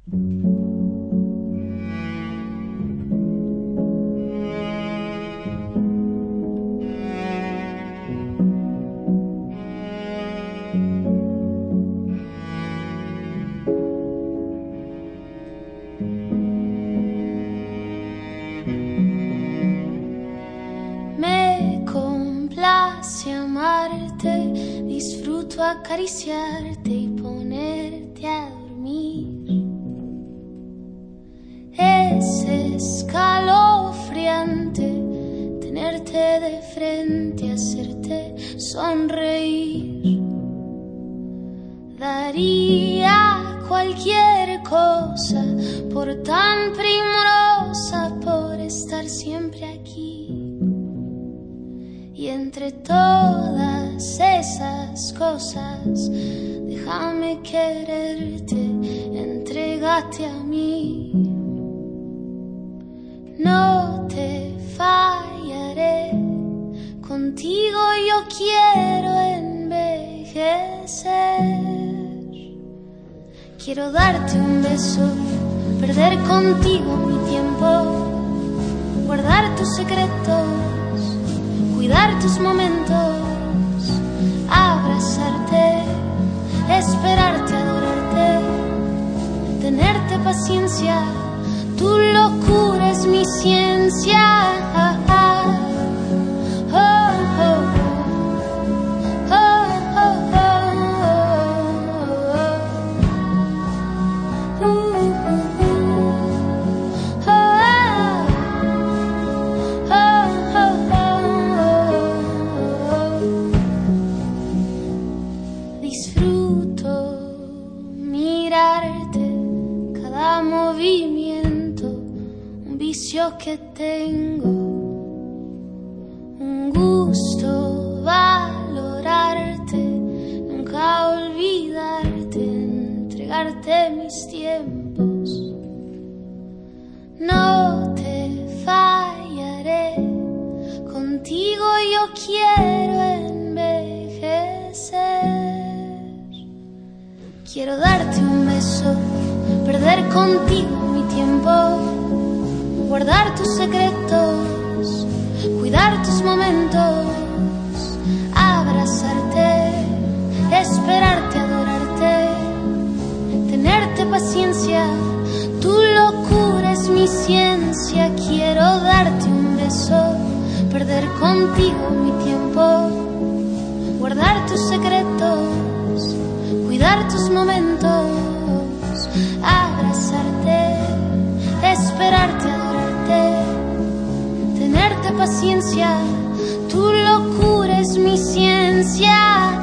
Disfruto acariciarte y ponerte a dormir. Es escalofriante tenerte de frente, hacerte sonreír. Daría cualquier cosa por tan primorosa, por estar siempre aquí. Y entre todas esas cosas, déjame quererte, entrégate a mí. No te fallaré, contigo yo quiero envejecer. Quiero darte un beso, perder contigo mi tiempo, guardar tus secretos, cuidar tus momentos, abrazarte, esperarte, adorarte, tenerte paciencia, tu locura es mi ciencia. Que tengo un gusto valorarte, nunca olvidarte, entregarte mis tiempos. No te fallaré, contigo yo quiero envejecer. Quiero darte un beso, perder contigo mi tiempo, guardar tus secretos, cuidar tus momentos, abrazarte, esperarte, adorarte, tenerte paciencia, tu locura es mi ciencia. Quiero darte un beso, perder contigo mi tiempo, guardar tus secretos, cuidar tus momentos, abrazarte, esperarte, adorarte, tenerte paciencia, tu locura es mi ciencia.